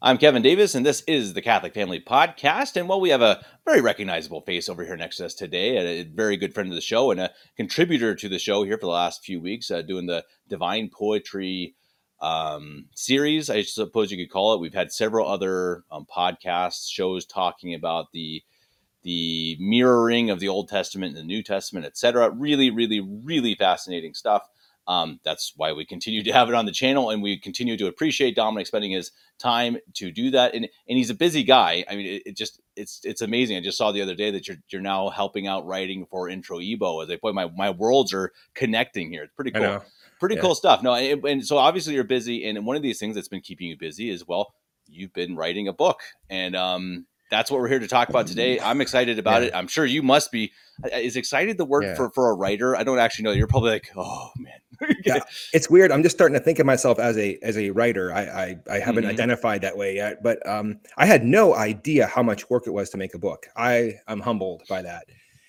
I'm Kevin Davis, and this is the Catholic Family Podcast. And while we have a very recognizable face over here next to us today, a very good friend of the show and a contributor to the show here for the last few weeks, doing the Divine Poetry series, I suppose you could call it. We've had several other podcasts, shows talking about the mirroring of the Old Testament and the New Testament, etc. Really, really, really fascinating stuff. That's why we continue to have it on the channel, and we continue to appreciate Dominic spending his time to do that. And he's a busy guy. I mean, it's amazing. I just saw the other day that you're now helping out writing for Intro Ebo. As I point, my worlds are connecting here. It's pretty cool. I know. Pretty cool stuff. No, and so obviously you're busy, and one of these things that's been keeping you busy is, well, you've been writing a book, and that's what we're here to talk about today. I'm excited about it. I'm sure you must be. Is excited the word for a writer? I don't actually know. You're probably like, oh man. Yeah, it's weird. I'm just starting to think of myself as a writer. I haven't identified that way yet, but I had no idea how much work it was to make a book. I am humbled by that.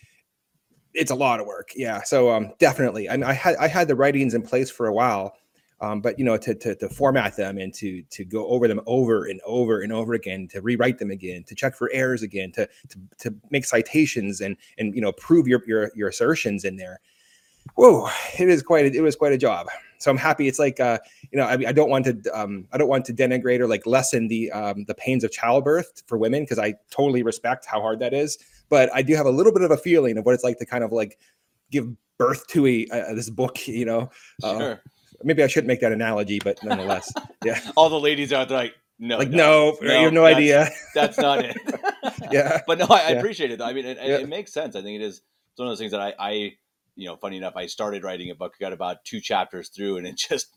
It's a lot of work. Yeah. So definitely. And I had the writings in place for a while. But to format them and to go over them over and over and over again, to rewrite them again, to check for errors again, to make citations and prove your assertions in there. Whoa, it was quite a job. So I'm happy. It's like I don't want to denigrate or like lessen the pains of childbirth for women, because I totally respect how hard that is. But I do have a little bit of a feeling of what it's like to kind of like give birth to this book. Sure. Maybe I shouldn't make that analogy, but nonetheless, yeah. All the ladies out there like, no, you have no idea. That's not it. Yeah. But no, I appreciate it though. I mean, it makes sense. I think it's one of those things that I funny enough, I started writing a book, got about 2 chapters through, and it just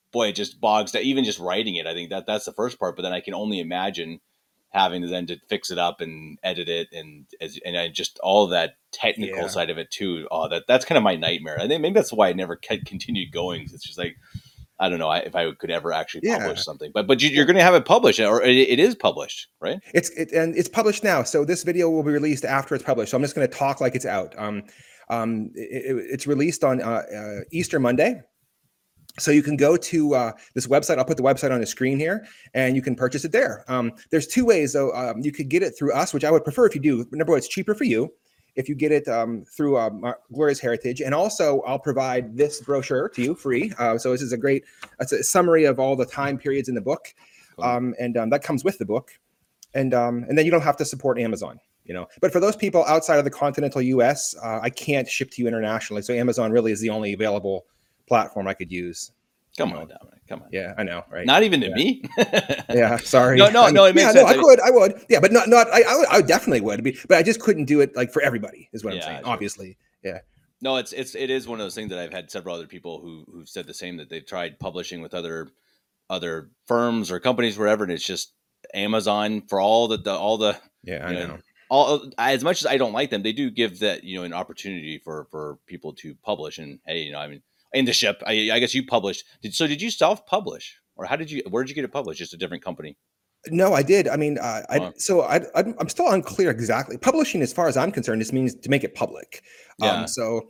bogs down. Even just writing it, I think that's the first part. But then I can only imagine having to then to fix it up and edit it, and I just all of that technical side of it too. Oh, that's kind of my nightmare. I think maybe that's why I never continued going. It's just like, I don't know if I could ever actually publish something, but you're going to have it published, or it is published, right? It's published now. So this video will be released after it's published. So I'm just going to talk like it's out. It's released on Easter Monday. So you can go to this website. I'll put the website on the screen here, and you can purchase it there. There's 2 ways, though. You could get it through us, which I would prefer if you do. Number one, it's cheaper for you if you get it through Glorious Heritage. And also, I'll provide this brochure to you free. So this is it's a summary of all the time periods in the book. And that comes with the book. And then you don't have to support Amazon. But for those people outside of the continental US, I can't ship to you internationally. So Amazon really is the only available platform I could use. Come on, Dominic. Come on. Yeah, I know, right? Not even to me. Yeah, sorry. No, it makes sense. I would. Yeah, but not. I definitely would be, but I just couldn't do it like for everybody. Is what I'm saying. Sure. Obviously, yeah. No, it is one of those things that I've had several other people who've said the same, that they've tried publishing with other firms or companies, wherever, and it's just Amazon for all the. Yeah, I know. All, as much as I don't like them, they do give that an opportunity for people to publish. And hey, I mean, in the ship, I guess you published. Did you self-publish, or where did you get it published? Just a different company? No, I did. I mean, I'm still unclear exactly. Publishing, as far as I'm concerned, just means to make it public. Yeah. So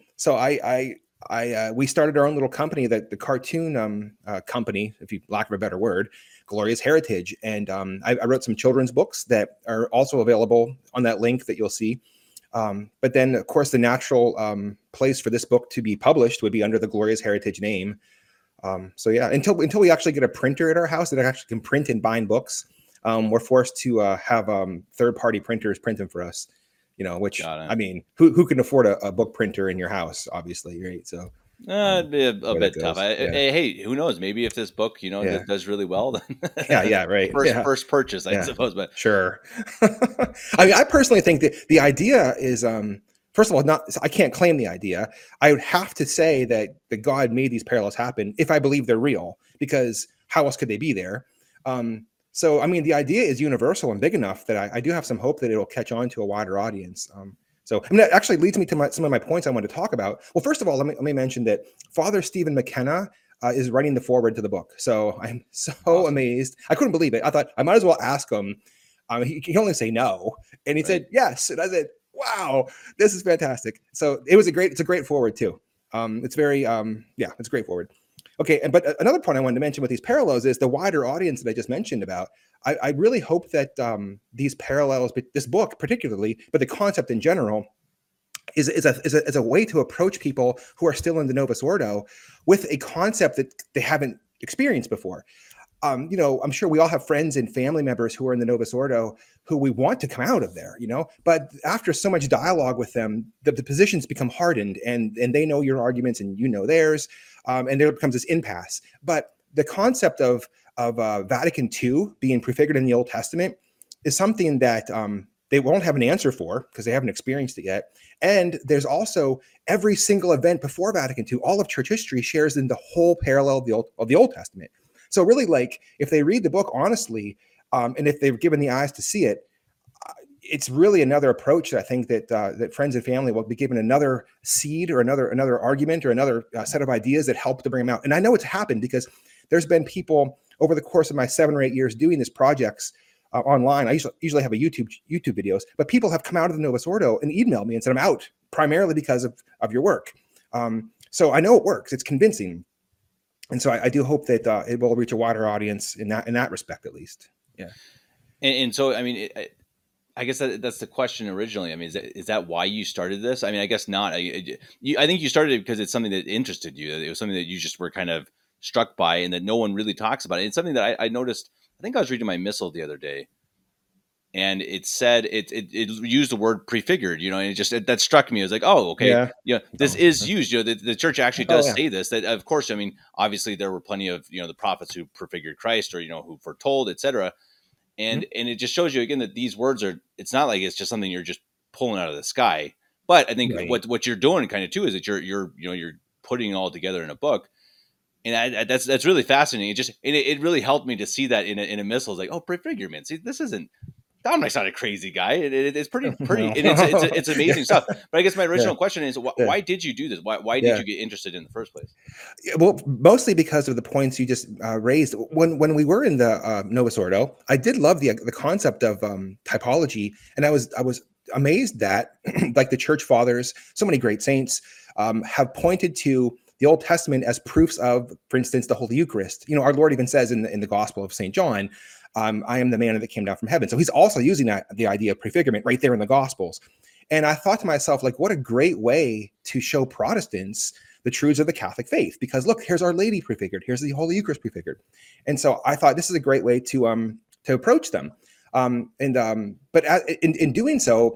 we started our own little company, that the cartoon company, if you lack of a better word, Glorious Heritage. And I wrote some children's books that are also available on that link that you'll see. But then, of course, the natural place for this book to be published would be under the Glorious Heritage name. So yeah, until we actually get a printer at our house that actually can print and bind books, we're forced to have third-party printers print them for us. Which, I mean, who can afford a book printer in your house? Obviously, right? So it'd be a bit tough. Hey, who knows? Maybe if this book, does really well, then yeah, right. First purchase, I suppose. But sure. I mean, I personally think that the idea is, first of all, I can't claim the idea. I would have to say that God made these parallels happen if I believe they're real, because how else could they be there? So, I mean, the idea is universal and big enough that I do have some hope that it'll catch on to a wider audience. So, I mean, that actually leads me to some of my points I want to talk about. Well, first of all, let me mention that Father Stephen McKenna is writing the foreword to the book. So I'm so amazed. I couldn't believe it. I thought I might as well ask him. He can only say no. And he said yes. And I said, wow, this is fantastic. So it's a great forward too. It's very, it's a great forward. Okay, but another point I wanted to mention with these parallels is the wider audience that I just mentioned about. I really hope that these parallels, but this book particularly, but the concept in general, is a way to approach people who are still in the Novus Ordo with a concept that they haven't experienced before. I'm sure we all have friends and family members who are in the Novus Ordo who we want to come out of there, but after so much dialogue with them, the positions become hardened, and they know your arguments and you know theirs, and there becomes this impasse. But the concept of Vatican II being prefigured in the Old Testament is something that they won't have an answer for because they haven't experienced it yet. And there's also every single event before Vatican II, all of church history shares in the whole parallel of the Old Testament. So really, like, if they read the book honestly, and if they've given the eyes to see it, it's really another approach that I think that friends and family will be given another seed or another argument or another set of ideas that help to bring them out. And I know it's happened because there's been people over the course of my 7 or 8 years doing these projects online. I usually have a YouTube videos, but people have come out of the Novus Ordo and emailed me and said, I'm out primarily because of your work. So I know it works. It's convincing. And so I do hope that it will reach a wider audience in that respect, at least. Yeah. And so, I mean, I guess that's the question originally. I mean, is that why you started this? I mean, I guess not. I think you started it because it's something that interested you. It was something that you just were kind of struck by and that no one really talks about. It's something that I noticed. I think I was reading my missal the other day, and it said it used the word prefigured, and that struck me. I was like, oh, okay, this is used. The church actually does say this. That, of course, I mean, obviously there were plenty of the prophets who prefigured Christ, or who foretold, etc. And it just shows you again that these words it's not like it's just something you're just pulling out of the sky. But I think what you're doing kind of too is that you're putting it all together in a book. And that's really fascinating. It really helped me to see that in a missal. It's like, oh, prefigurement. See, this isn't. Dominic's not a crazy guy. It's pretty. No. It's amazing stuff. But I guess my original question is, why did you do this? Why did you get interested in the first place? Well, mostly because of the points you just raised. When we were in the Novus Ordo, I did love the concept of typology, and I was amazed that like the church fathers, so many great saints have pointed to the Old Testament as proofs of, for instance, the Holy Eucharist. Our Lord even says in the Gospel of St. John, I am the manna that came down from heaven. So he's also using the idea of prefigurement right there in the Gospels. And I thought to myself, like, what a great way to show Protestants the truths of the Catholic faith. Because look, here's Our Lady prefigured. Here's the Holy Eucharist prefigured. And so I thought this is a great way to approach them. But in doing so,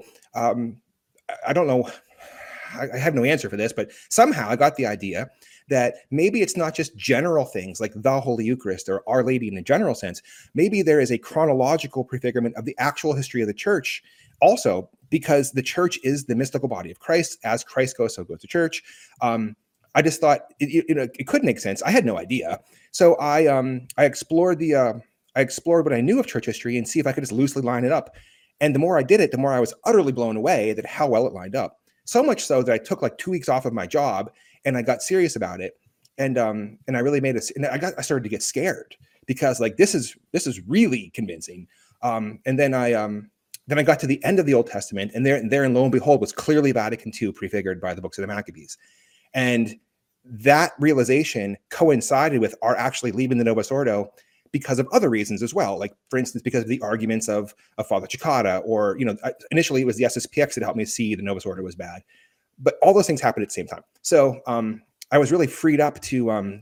I don't know. I have no answer for this, but somehow I got the idea that maybe it's not just general things like the Holy Eucharist or Our Lady in a general sense. Maybe there is a chronological prefigurement of the actual history of the church also, because the church is the mystical body of Christ. As Christ goes, so goes the church. I just thought it could make sense. I had no idea. So I explored what I knew of church history and see if I could just loosely line it up. And the more I did it, the more I was utterly blown away at how well it lined up. So much so that I took like 2 weeks off of my job and I got serious about it. And I really I started to get scared because like, this is really convincing. And then I got to the end of the Old Testament, and there and lo and behold was clearly Vatican II prefigured by the books of the Maccabees. And that realization coincided with our actually leaving the Novus Ordo because of other reasons as well. Like, for instance, because of the arguments of Father Cicada, or, initially it was the SSPX that helped me see the Novus Ordo was bad. But all those things happened at the same time. So I was really freed up to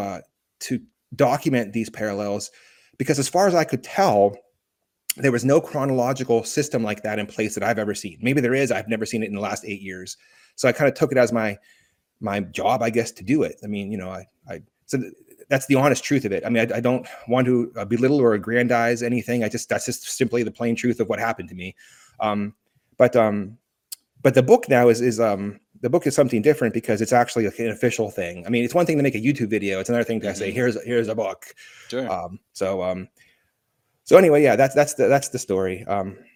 document these parallels, because as far as I could tell, there was no chronological system like that in place that I've ever seen. Maybe there is. I've never seen it in the last 8 years. So I kind of took it as my job, I guess, to do it. I mean, so that's the honest truth of it. I mean, I don't want to belittle or aggrandize anything. That's just simply the plain truth of what happened to me. But the book now is the book is something different because it's actually like an official thing. I mean, it's one thing to make a YouTube video. It's another thing to say, here's a book. Sure. So anyway, yeah, that's the story.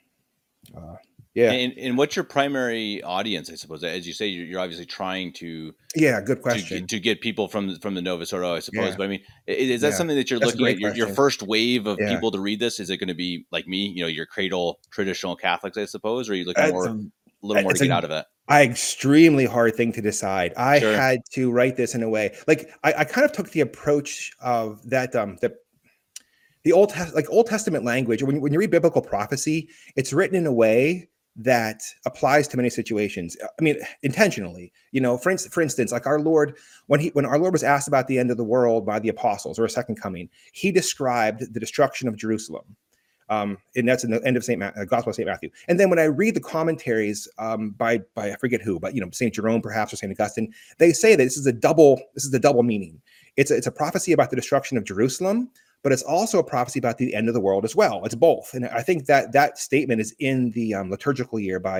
Yeah. And what's your primary audience, I suppose? As you say, you're obviously trying to. Yeah, good question. To get people from the Novus Ordo, I suppose. Yeah. But I mean, is that something that you're looking at? Your first wave of people to read this? Is it going to be like me? Your cradle traditional Catholics, I suppose, or are you looking a little more to get out of it? extremely hard thing to decide. I Sure. had to write this in a way, like I kind of took the approach of that the Old Testament language. When you read biblical prophecy, it's written in a way that applies to many situations. I mean, intentionally. For instance, like our Lord, when our Lord was asked about the end of the world by the apostles or a second coming, he described the destruction of Jerusalem. And that's in the end of Gospel of St. Matthew. And then when I read the commentaries by I forget who, but St. Jerome perhaps or St. Augustine, they say that this is a double meaning. It's a prophecy about the destruction of Jerusalem, but it's also a prophecy about the end of the world as well. It's both, and I think that statement is in the liturgical year by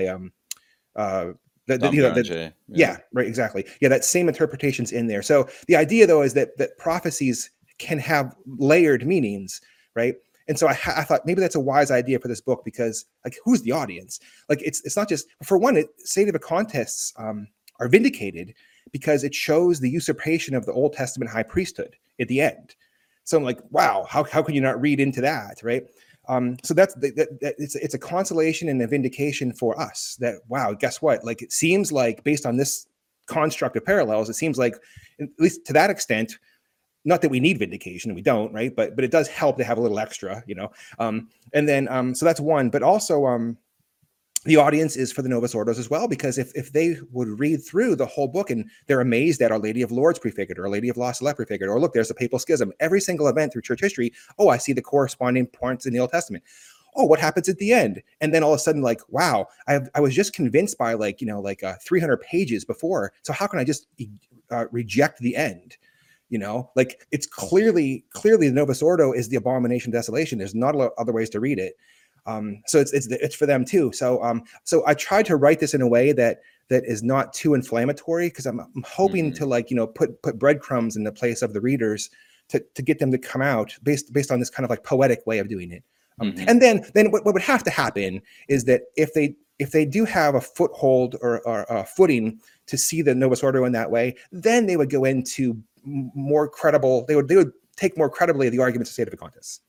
yeah, right, exactly. Yeah, that same interpretation's in there. So the idea, though, is that prophecies can have layered meanings, right? And so I thought maybe that's a wise idea for this book, because like, who's the audience? Like, it's not just, for one, contests are vindicated because it shows the usurpation of the Old Testament high priesthood at the end. So I'm like, wow, how can you not read into that, right? So that's it's a consolation and a vindication for us that, wow, guess what? Like, it seems like based on this construct of parallels, it seems like, at least to that extent, not that we need vindication, we don't, right? But it does help to have a little extra, and then so that's one. But also the audience is for the Novus Ordos as well, because if they would read through the whole book and they're amazed at Our Lady of Lourdes prefigured, or Our Lady of La Salette prefigured, or look, there's a papal schism, every single event through church history, oh, I see the corresponding points in the Old Testament. Oh, what happens at the end? And then all of a sudden, like, wow, I was just convinced by 300 pages before. So how can I just reject the end? Like, it's clearly the Novus Ordo is the abomination of desolation. There's not a lot of other ways to read it. So it's for them too. So I tried to write this in a way that is not too inflammatory, because I'm hoping to put breadcrumbs in the place of the readers to get them to come out based on this kind of like poetic way of doing it. And then what would have to happen is that if they do have a foothold or a footing to see the Novus Ordo in that way, then they would go into more credible. They would take more credibly the arguments of Sedevacantist.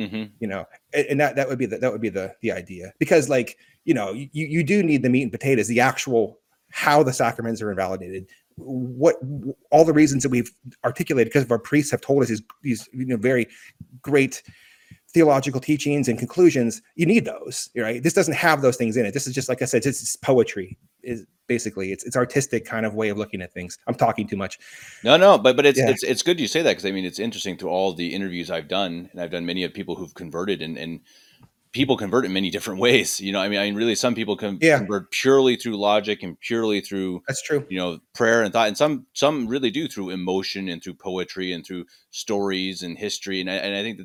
And that would be the idea, because you do need the meat and potatoes, the actual how the sacraments are invalidated, what all the reasons that we've articulated because of our priests have told us these very great theological teachings and conclusions. You need those, right? This doesn't have those things in it. This is just, like I said, it's poetry. Is basically it's artistic kind of way of looking at things. I'm talking too much. No, but it's good you say that, because I mean, it's interesting through all the interviews I've done, and I've done many of people who've converted, and people convert in many different ways. I mean, really, some people convert purely through logic and purely through, that's true, prayer and thought, and some really do through emotion and through poetry and through stories and history, and I think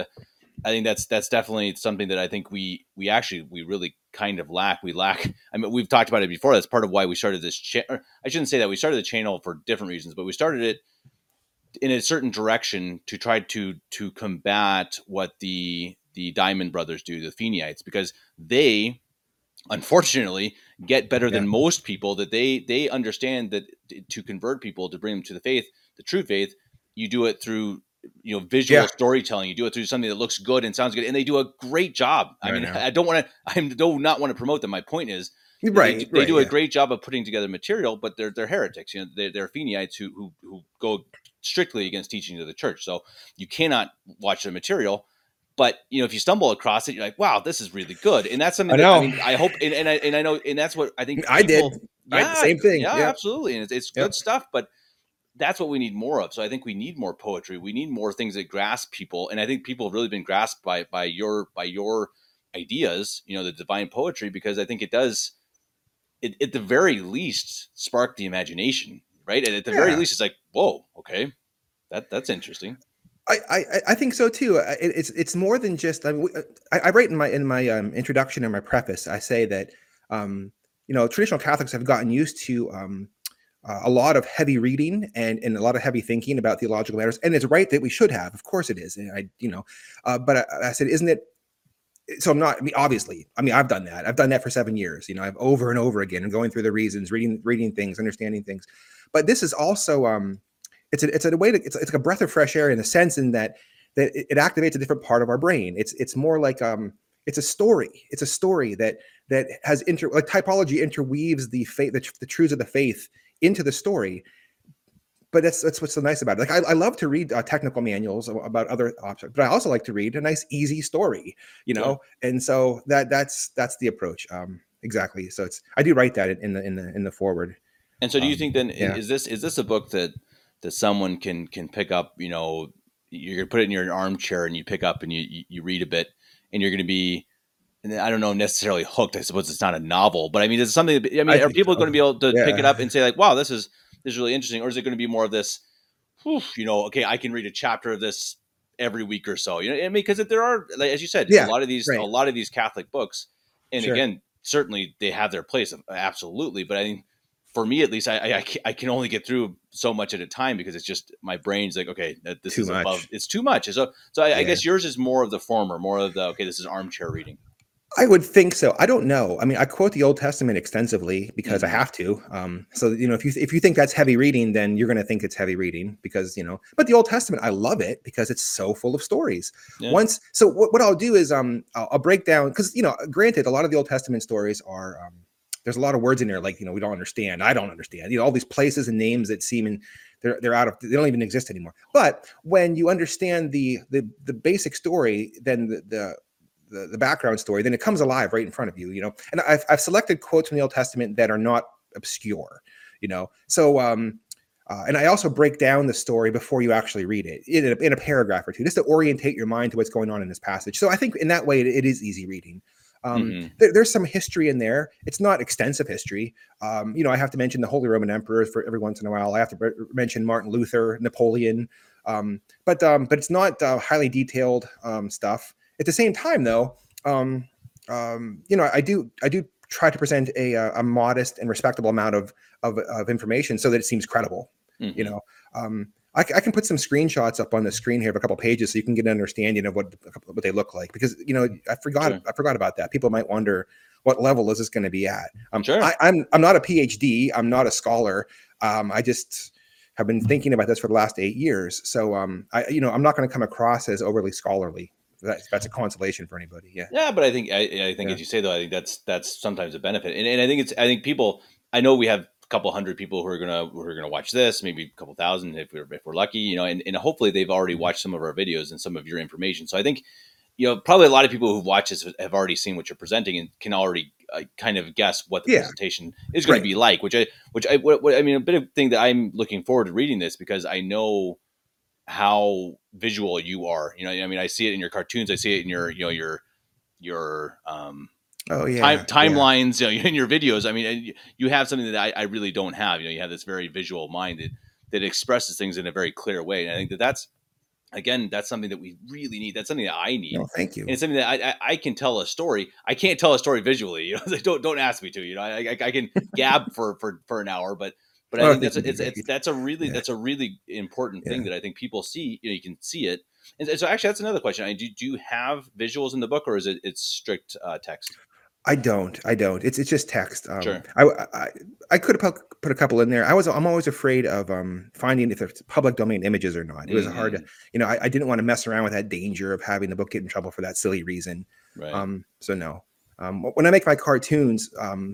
that's definitely something that I think we really kind of lack. We lack. I mean, we've talked about it before. That's part of why we started this. I shouldn't say that. We started the channel for different reasons, but we started it in a certain direction to try to combat what the Diamond Brothers do, the Feeneites, because they unfortunately get better than most people. That they understand that to convert people, to bring them to the faith, the true faith, you do it through visual storytelling. You do it through something that looks good and sounds good, and they do a great job. I mean, I do not want to promote them. My point is, they do a great job of putting together material, but they're heretics. They're Feeneites who go strictly against teachings of the church. So you cannot watch their material. But if you stumble across it, you're like, "Wow, this is really good," and that's something I hope, and I know, and that's what I think I did. Yeah, same thing. Yeah, absolutely, and it's good stuff, but that's what we need more of. So I think we need more poetry. We need more things that grasp people. And I think people have really been grasped by your ideas, the divine poetry, because I think it does, at the very least, spark the imagination, right? And at the very least, it's like, whoa, okay, that's interesting. I think so too. It's more than just. I write in my introduction and my preface. I say that traditional Catholics have gotten used to a lot of heavy reading and a lot of heavy thinking about theological matters, and it's right that we should have. Of course, it is. And but I said, isn't it? So I'm not. I mean, obviously, I've done that. I've done that for 7 years. I've over and over again, and going through the reasons, reading things, understanding things. But this is also it's a way to it's like a breath of fresh air in the sense in that it activates a different part of our brain. It's more like it's a story. It's a story that that has like typology interweaves the faith, the truths of the faith into the story. But that's what's so nice about it. Like I love to read technical manuals about other objects, but I also like to read a nice, easy story, you know. And so that's the approach. Exactly. So I do write that in the forward. And so, do you think then is this a book that someone can pick up? You know, you're gonna put it in your armchair and you pick up and you read a bit, and you're gonna be, and I don't know, necessarily hooked. I suppose it's not a novel, but I mean, it's something that, I mean, are people going to be able to pick it up and say like, wow, this is really interesting? Or is it going to be more of this, you know, okay, I can read a chapter of this every week or so, you know? I mean, because there are, like, as you said, a lot of these Catholic books, and again, certainly they have their place, absolutely. But I think for me, at least, I can only get through so much at a time, because it's just, my brain's like, okay, this is above, it's too much. So I guess yours is more of the former, more of the, okay, this is armchair reading. I would think so. I don't know. I mean, I quote the Old Testament extensively because I have to. So, you know, if you think that's heavy reading, then you're going to think it's heavy reading, because, you know, but the Old Testament, I love it because it's so full of stories. So what I'll do is I'll break down, because, you know, granted, a lot of the Old Testament stories are, there's a lot of words in there, like, you know, we don't understand. I don't understand, you know, all these places and names that seem, and they're out of, they don't even exist anymore. But when you understand the basic story, then the background story, then it comes alive right in front of you, you know. And I've selected quotes from the Old Testament that are not obscure, you know. So and I also break down the story before you actually read it in a paragraph or two, just to orientate your mind to what's going on in this passage. So I think in that way it is easy reading. There's some history in there. It's not extensive history. You know, I have to mention the Holy Roman Emperors for every once in a while. I have to mention Martin Luther, Napoleon, but it's not highly detailed stuff. At the same time, though, you know, I do try to present a modest and respectable amount of information so that it seems credible. You know, I can put some screenshots up on the screen here of a couple pages so you can get an understanding of what they look like, because, you know, I forgot about that. People might wonder, what level is this going to be at? I'm not a PhD. I'm not a scholar. I just have been thinking about this for the last 8 years. So you know, I'm not going to come across as overly scholarly. That's a consolation for anybody. Yeah, but I think as you say, though, I think that's sometimes a benefit, and I think people. I know we have a couple hundred people who are gonna watch this, maybe a couple thousand if we're lucky, you know, and hopefully they've already watched some of our videos and some of your information. So I think, you know, probably a lot of people who've watched this have already seen what you're presenting and can already kind of guess what the presentation is going to be like. Which I mean, a bit of thing that I'm looking forward to reading this, because I know how visual you are. You know, I mean, I see it in your cartoons. I see it in your, you know, your timelines, you know, in your videos. I mean, you have something that I really don't have. You know, you have this very visual mind that expresses things in a very clear way. And I think that's something that we really need. That's something that I need. No, thank you. And it's something that I can tell a story. I can't tell a story visually. You know, like, don't ask me to. You know, I can gab for an hour, but I think that's a really important thing that I think people see. You know, you can see it. And so actually, that's another question. Do you have visuals in the book, or is it's strict text? I don't. It's just text. Sure. I could have put a couple in there. I'm always afraid of finding if it's public domain images or not. It was hard to, you know, I didn't want to mess around with that danger of having the book get in trouble for that silly reason. Right. So no. When I make my cartoons,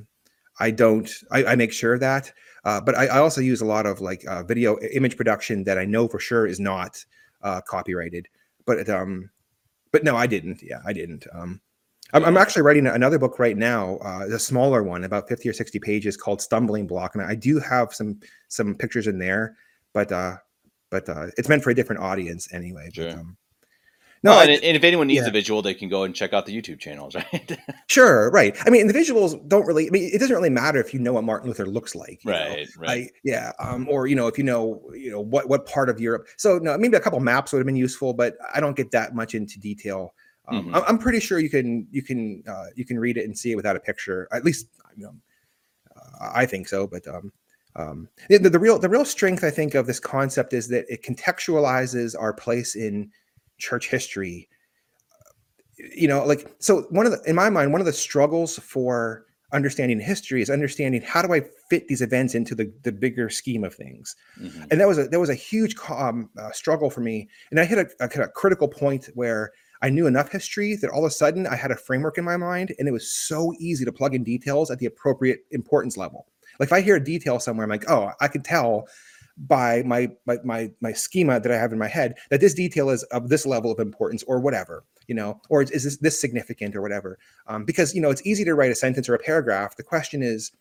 I make sure of that. But I also use a lot of like video image production that I know for sure is not copyrighted. But no, I didn't. Yeah, I didn't. I'm actually writing another book right now, a smaller one, about 50 or 60 pages, called Stumbling Block, and I do have some pictures in there, but it's meant for a different audience anyway. Sure. But, no, and if anyone needs a visual, they can go and check out the YouTube channels, right? Sure, right. I mean, the visuals don't really. I mean, it doesn't really matter if you know what Martin Luther looks like, right? Right. Or you know, if you know what part of Europe. So no, maybe a couple maps would have been useful, but I don't get that much into detail. I'm pretty sure you can read it and see it without a picture. At least, you know, I think so. But the real strength, I think, of this concept is that it contextualizes our place in church history. You know, like, so in my mind, one of the struggles for understanding history is understanding how do I fit these events into the bigger scheme of things. And that was a huge struggle for me. And I hit a kind of critical point where I knew enough history that all of a sudden I had a framework in my mind, and it was so easy to plug in details at the appropriate importance level. Like if I hear a detail somewhere, I'm like, oh, I can tell by my schema that I have in my head that this detail is of this level of importance or whatever, or is this significant or whatever. Because it's easy to write a sentence or a paragraph. The question is,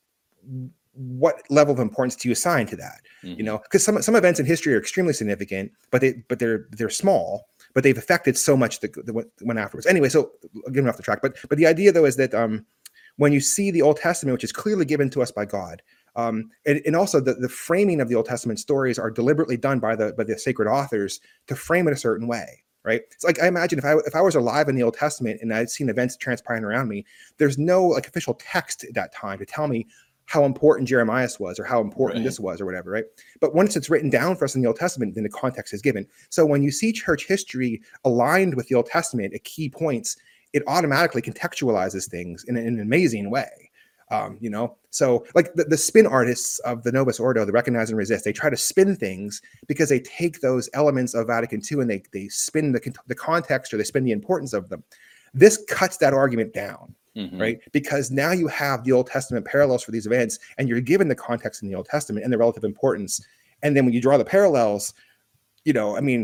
what level of importance do you assign to that? Because some events in history are extremely significant, but they're small, but they've affected so much the one afterwards. Anyway, so getting off the track, but the idea though is that when you see the Old Testament, which is clearly given to us by God, and also the framing of the Old Testament stories are deliberately done by the sacred authors to frame it a certain way, right? It's like I imagine if I was alive in the Old Testament and I'd seen events transpiring around me, there's no like official text at that time to tell me how important Jeremiah was or how important this was or whatever, right? But once it's written down for us in the Old Testament, then the context is given. So when you see church history aligned with the Old Testament at key points, it automatically contextualizes things in an amazing way. So like the spin artists of the Novus Ordo, the Recognize and Resist, they try to spin things because they take those elements of Vatican II and they spin the context, or they spin the importance of them. This cuts that argument down. Right? Because now you have the Old Testament parallels for these events, and you're given the context in the Old Testament and the relative importance. And then when you draw the parallels, they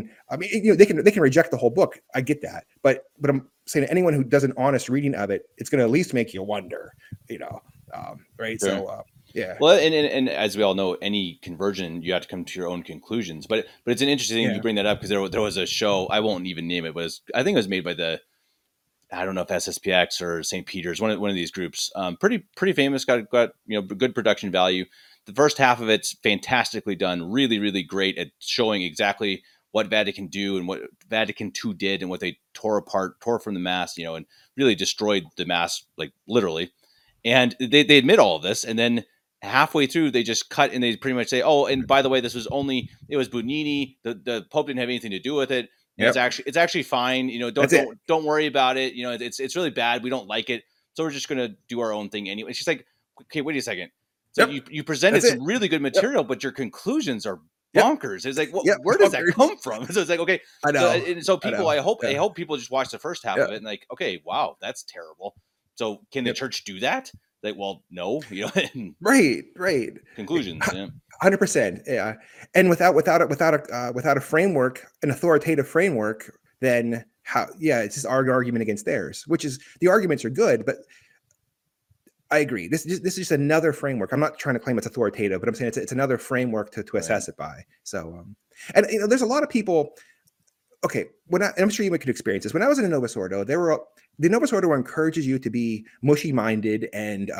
can reject the whole book. I get that, but I'm saying to anyone who does an honest reading of it, it's going to at least make you wonder, right? Sure. So yeah. Well, and as we all know, any conversion, you have to come to your own conclusions. But it's an interesting thing you bring that up, because there was a show, I won't even name it, but I think it was made by I don't know if SSPX or St. Peter's, one of these groups, pretty famous, got good production value. The first half of it's fantastically done, really, really great at showing exactly what Vatican II and what Vatican II did and what they tore from the Mass, and really destroyed the Mass, like literally. And they admit all of this, and then halfway through they just cut and they pretty much say, oh, and by the way, it was Bugnini. The Pope didn't have anything to do with it. Yep. It's actually fine. Don't worry about it. It's really bad. We don't like it. So we're just going to do our own thing anyway. It's just like, okay, wait a second. So you presented some really good material, but your conclusions are bonkers. It's like, where does that come from? So it's like, okay, I know. So people, I hope people just watch the first half of it and like, okay, wow, that's terrible. So can the church do that? Like, well, no, right. Conclusions, 100%, yeah. And without a framework, an authoritative framework, then how? Yeah, it's just our argument against theirs. Which is, the arguments are good, but I agree. This is just another framework. I'm not trying to claim it's authoritative, but I'm saying it's another framework to assess it by. So, and there's a lot of people. Okay, I'm sure you could experience this. When I was in a Novus Ordo, the Novus Ordo encourages you to be mushy-minded and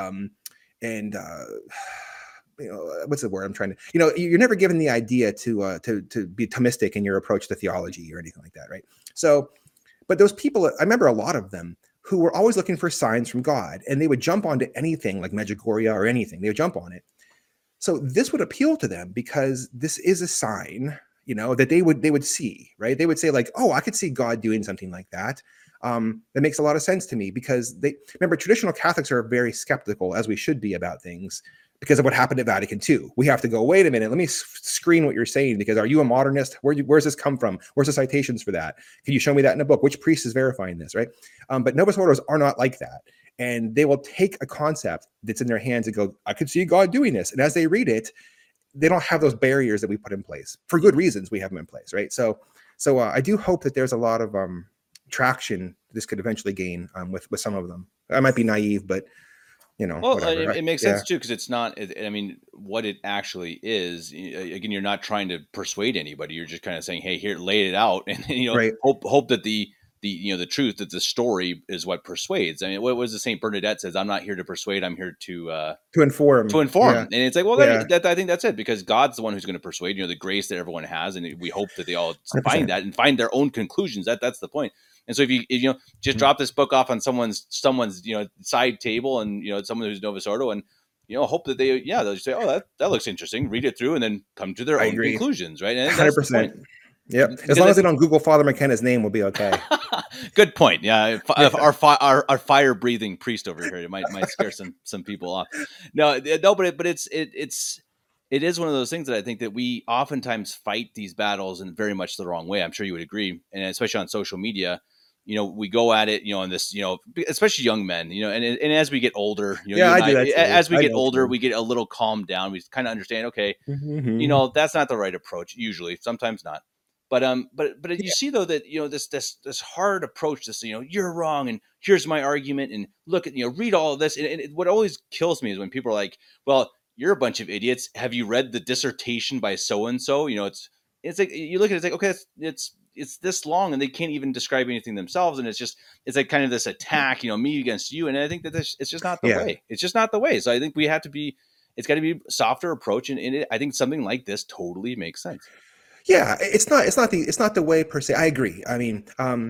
what's the word I'm trying to, you're never given the idea to be Thomistic in your approach to theology or anything like that, right? So, but those people, I remember a lot of them who were always looking for signs from God, and they would jump onto anything like Medjugorje or anything. They would jump on it. So this would appeal to them because this is a sign, that they would see, right? They would say like, oh, I could see God doing something like that. That makes a lot of sense to me, because remember, traditional Catholics are very skeptical, as we should be, about things because of what happened at Vatican II. We have to go, wait a minute, let me screen what you're saying, because are you a modernist? Where's this come from? Where's the citations for that? Can you show me that in a book? Which priest is verifying this, right? But Novus Ordos are not like that. And they will take a concept that's in their hands and go, I could see God doing this. And as they read it, they don't have those barriers that we put in place. For good reasons, we have them in place, right? So I do hope that there's a lot of traction this could eventually gain with some of them. I might be naive, but well, it makes sense too, because it's not, what it actually is, again, you're not trying to persuade anybody. You're just kind of saying, hey, here, lay it out, and right. hope that the truth, that the story is what persuades. I mean, what was the Saint Bernadette says, I'm not here to persuade, I'm here to inform. And it's like, well, I think that's it, because God's the one who's going to persuade, the grace that everyone has. And we hope that they all 100%. Find that and find their own conclusions. That's the point. And so if you just drop this book off on someone's side table, and someone who's Novus Ordo, and hope that they'll just say, oh, that looks interesting, read it through, and then come to their own conclusions, right? And 100%. Yep. As long as they don't Google Father McKenna's name, we'll be okay. Good point. Yeah. Our fire breathing priest over here, it might scare some people off. No, but it is one of those things that I think that we oftentimes fight these battles in very much the wrong way. I'm sure you would agree. And especially on social media, we go at it, in this, especially young men, and as we get older, Yeah, you and I do I, that too. as we I get know older, too. we get a little calmed down. We kind of understand, okay, Mhm. that's not the right approach usually, sometimes not. But you Yeah, see though that, this hard approach, this, you're wrong and here's my argument and look at, read all of this. And what always kills me is when people are like, well, you're a bunch of idiots. Have you read the dissertation by so and so? It's like you look at it, it's like, okay, it's this long and they can't even describe anything themselves, and it's like kind of this attack, me against you. And I think that it's just not the yeah. way. It's just not the way. So I think we have to be. It's got to be a softer approach, and I think something like this totally makes sense. Yeah, it's not the way per se. I agree. I mean,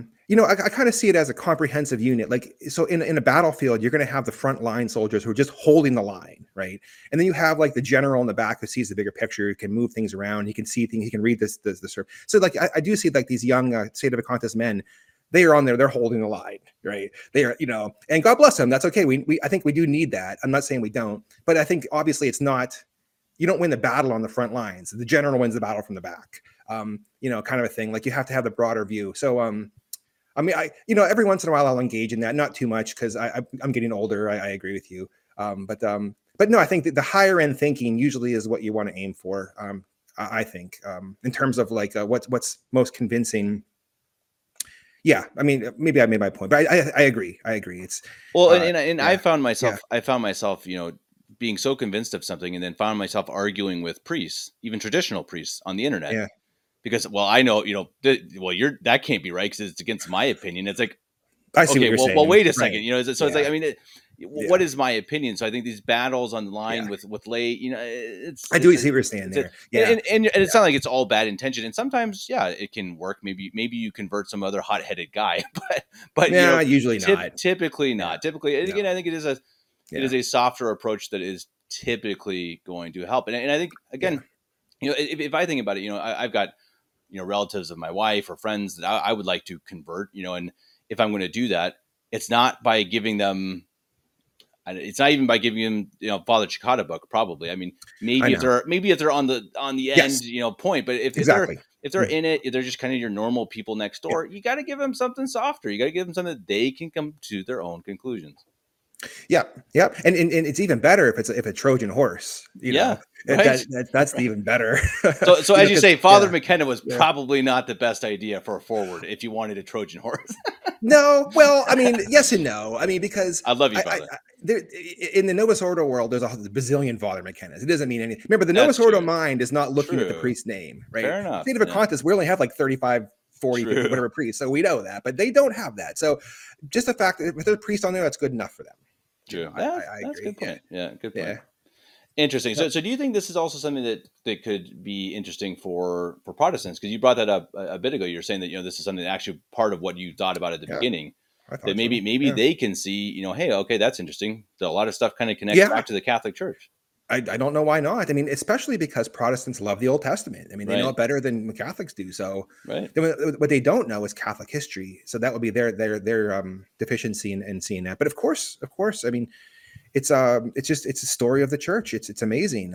I kind of see it as a comprehensive unit. Like, so in a battlefield, you're going to have the front line soldiers who are just holding the line, right? And then you have like the general in the back who sees the bigger picture, who can move things around, he can see things, he can read this. So like, I do see like these young state of a contest men. They are on there. They're holding the line, right? They are, and God bless them. That's okay. I think we do need that. I'm not saying we don't, but I think obviously it's not. You don't win the battle on the front lines. The general wins the battle from the back. Kind of a thing. Like you have to have the broader view. So, I mean, every once in a while I'll engage in that, not too much because I'm getting older. I agree with you. But no, I think that the higher end thinking usually is what you want to aim for. I think in terms of like what's most convincing. Yeah, I mean, maybe I made my point, but I agree. I agree. It's Well, and yeah, yeah, I found myself, being so convinced of something, and then found myself arguing with priests, even traditional priests, on the internet, yeah. because, well, I know, you're that can't be right because it's against my opinion. It's like, I see what okay, you're well, saying. wait a Right. second, so it's like, Yeah. I mean, Yeah. what is my opinion? So I think these battles on the line Yeah. with lay, it's I do see what you're saying it's a, there. Yeah. and it's not like it's all bad intention. And sometimes, yeah, it can work. Maybe you convert some other hot headed guy, but Yeah. Usually not. typically Yeah. not. Typically, and No. again, I think it Yeah. is a softer approach that is typically going to help. And I think, Yeah. again, if I think about it, I've got, relatives of my wife or friends that I would like to convert, and if I'm going to do that, it's not by giving them, it's not even by giving them, Father Chikata book, probably. I mean, I maybe know. if they're on the Yes. end, point, but Exactly. if they're in it, if they're just kind of your normal people next Yeah. door, you got to give them something softer. You got to give them something that they can come to their own conclusions. Yeah, yeah, and it's even better if it's a Trojan horse. Yeah, right. That's even better. So as you say, Father Yeah, McKenna was yeah. probably not the best idea for a forward if you wanted a Trojan horse. No, well, I mean, yes and no. I mean, because I love you, Father. there, in the Novus Ordo world, there's a bazillion Father McKennas. It doesn't mean anything. Remember, the That's Novus Ordo true. mind is not looking at the True. priest's name, right? Fair enough. State of a Yeah. contest, we only have like 35, 40, 50, True. whatever priests. So we know that, but they don't have that. So just the fact that if there's a priest on there, that's good enough for them. True. I That's a agree. good point. Yeah, good point. Yeah. Interesting. Yeah. So do you think this is also something that could be interesting for Protestants? Because you brought that up a bit ago. You're saying that, this is something that actually part of what you thought about at the Yeah, beginning, I that thought so. maybe Yeah. they can see, hey, okay, that's interesting. That a lot of stuff kind of connects Yeah. back to the Catholic Church. I don't know why not. I mean, especially because Protestants love the Old Testament. I mean, they know Right. it better than Catholics do. So, Right. what they don't know is Catholic history. So that would be their deficiency in seeing that. But of course, I mean, it's a story of the church. It's amazing.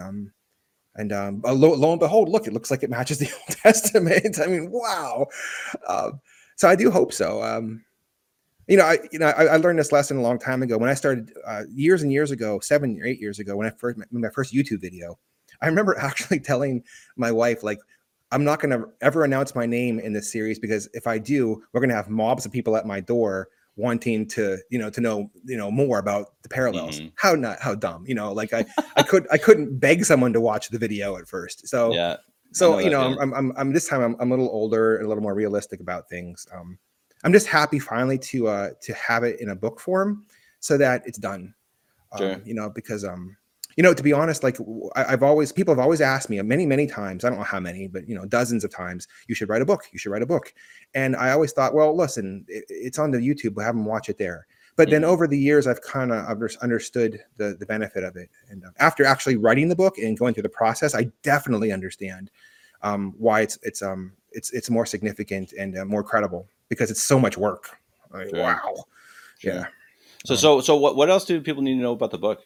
Lo and behold, look, it looks like it matches the Old Testament. I mean, wow. So I do hope so. I learned this lesson a long time ago when I started years and years ago, 7 or 8 years ago, when I first made my first YouTube video. I remember actually telling my wife, like, I'm not going to ever announce my name in this series because if I do, we're going to have mobs of people at my door wanting to know more about the parallels. Mm-hmm. How dumb, like I couldn't beg someone to watch the video at first. So Yeah. I'm this time I'm a little older and a little more realistic about things. I'm just happy finally to have it in a book form so that it's done. Sure. Because to be honest, like people have always asked me many times, I don't know how many, but dozens of times, you should write a book. And I always thought, well, listen, it's on the YouTube, we'll have them watch it there. But then over the years, I've kind of understood the benefit of it. And after actually writing the book and going through the process, I definitely understand why it's more significant and more credible because it's so much work. Sure. Wow. Sure. Yeah. So what else do people need to know about the book?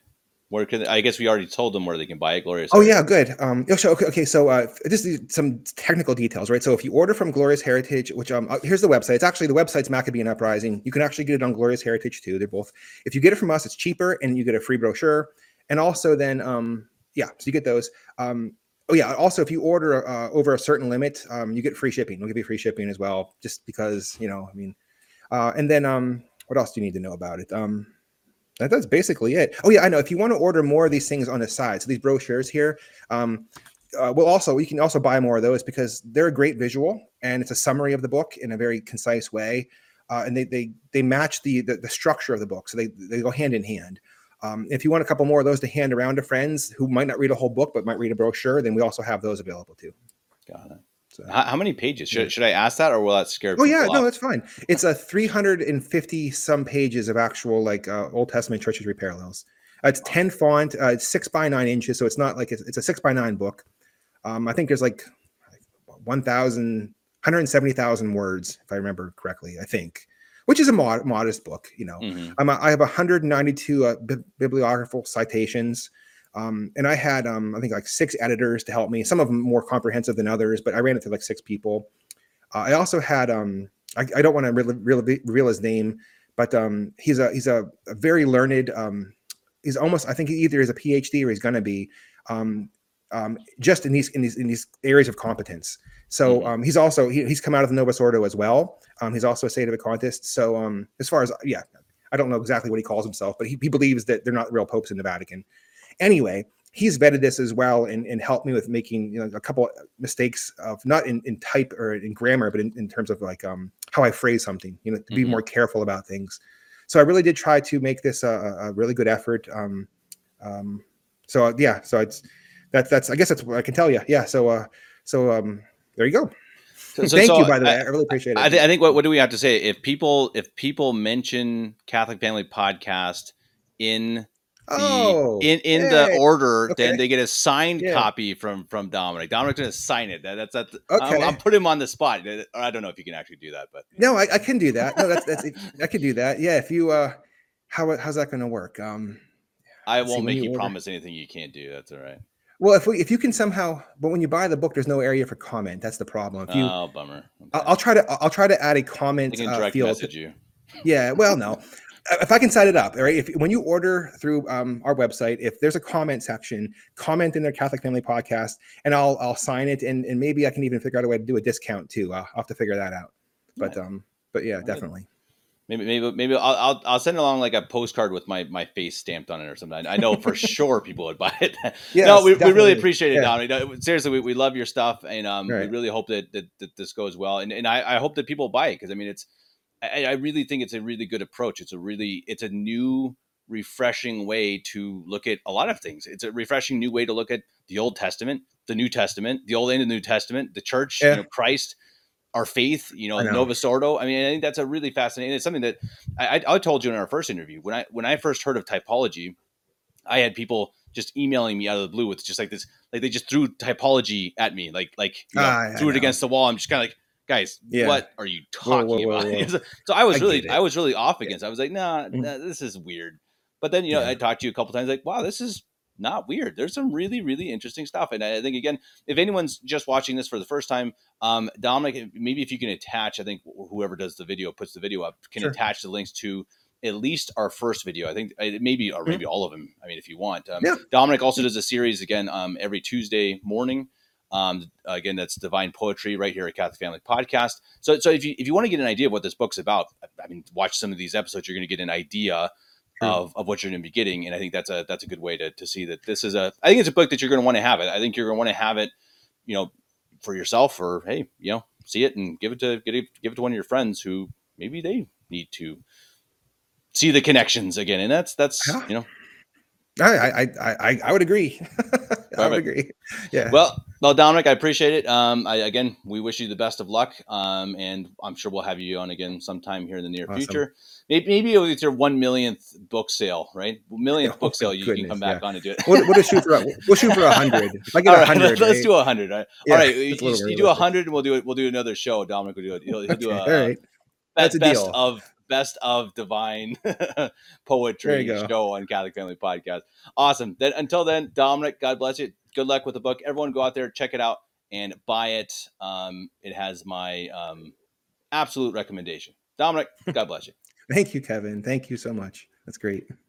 Where can I guess we already told them where they can buy it. Glorious. Oh yeah, good. Okay. So just some technical details, right? So if you order from Glorious Heritage, which here's the website. It's actually the website's Maccabean Uprising. You can actually get it on Glorious Heritage too. They're both. If you get it from us, it's cheaper, and you get a free brochure. And also then, so you get those. Also, if you order over a certain limit, you get free shipping. We'll give you free shipping as well, just because and then what else do you need to know about it? That's basically it. Oh yeah, I know. If you want to order more of these things on the side, so these brochures here, you can also buy more of those because they're a great visual and it's a summary of the book in a very concise way, and they match the structure of the book, so they go hand in hand. If you want a couple more of those to hand around to friends who might not read a whole book but might read a brochure, then we also have those available too. Got it. So, how many pages? Should I ask that, or will that scare people? Oh yeah, no, that's fine. It's a 350 some pages of actual Old Testament church history parallels. It's 10 font. It's 6 by 9 inches, so it's not like it's a 6 by 9 book. I think there's like 170,000 words, if I remember correctly. I think, which is a modest book. Mm-hmm. I have 192 bibliographical citations. And I had, I think 6 editors to help me, some of them more comprehensive than others, but I ran it to 6 people. I also had, I don't want to reveal his name, but he's a very learned, he's almost, I think he either is a PhD or he's going to be, just in these areas of competence. So mm-hmm. He's come out of the Novus Ordo as well. He's also a Sede Vacantis. So as far as, I don't know exactly what he calls himself, but he believes that they're not real popes in the Vatican. Anyway, he's vetted this as well and helped me with making a couple mistakes of not in type or in grammar, but in terms of how I phrase something, to mm-hmm. be more careful about things. So I really did try to make this a really good effort. So it's that's I guess that's what I can tell you. Yeah. So there you go. Thank you, by the way. I really appreciate it. I think what do we have to say? If people mention Catholic Family Podcast in the order, okay, then they get a signed copy from Dominic. Dominic's going to sign it. That's okay. I'm putting him on the spot. I don't know if you can actually do that, but no, I can do that. No, that's I can do that. Yeah. If you how's that going to work? I won't make you promise anything you can't do. That's all right. Well, if you can somehow, but when you buy the book, there's no area for comment. That's the problem. Bummer. Okay. I'll try to add a comment. I can direct message you. Yeah. Well, no. If I can set it up, all right. When you order through our website, if there's a comment section, comment in their Catholic Family Podcast, and I'll sign it, and maybe I can even figure out a way to do a discount too. I'll have to figure that out. But yeah, definitely. Maybe I'll send along a postcard with my face stamped on it or something. I know for sure people would buy it. Yes, no, we really appreciate it, Dominic. Seriously, we love your stuff, and right. We really hope that this goes well, and I hope that people buy it because I really think it's a really good approach. It's a new, refreshing way to look at a lot of things. It's a refreshing new way to look at the Old Testament, the New Testament, the Old and the New Testament, the Church, Christ, our faith, Novus Ordo. I think that's a really fascinating. It's something that I told you in our first interview when I first heard of typology, I had people just emailing me out of the blue with just this, they just threw typology at me, threw it against the wall. I'm just kind of guys, what are you talking about? Whoa. So I was really off against it. I was like, nah, this is weird. But then, I talked to you a couple times wow, this is not weird. There's some really, really interesting stuff. And I think, again, if anyone's just watching this for the first time, Dominic, maybe if you can attach, I think whoever does the video, puts the video up, can attach the links to at least our first video. I think maybe all of them. If you want. Dominic also does a series, again, every Tuesday morning. Again, that's Divine Poetry right here at Catholic Family Podcast. So if you want to get an idea of what this book's about, watch some of these episodes. You're going to get an idea of what you're going to be getting, and I think that's a good way to see that this is I think it's a book that you're going to want to have it. I think you're going to want to have it, for yourself, or hey, see it and give it to one of your friends who maybe they need to see the connections again, and that's I would agree. I would agree. Yeah. Well, Dominic, I appreciate it. Again, we wish you the best of luck. And I'm sure we'll have you on again sometime here in the near future. Maybe with your 1 millionth book sale, right? Millionth book sale, you can come back on and do it. We'll shoot for 100. If I get 100, let's do 100. All right. You do 100, and we'll do another show. Dominic will do it. He'll do all right. That's a best deal. of divine There you poetry go. show on Catholic Family Podcast. Awesome. Then until then, Dominic, God bless you. Good luck with the book. Everyone go out there, check it out, and buy it. It has my absolute recommendation. Dominic, God bless you. Thank you, Kevin. Thank you so much. That's great.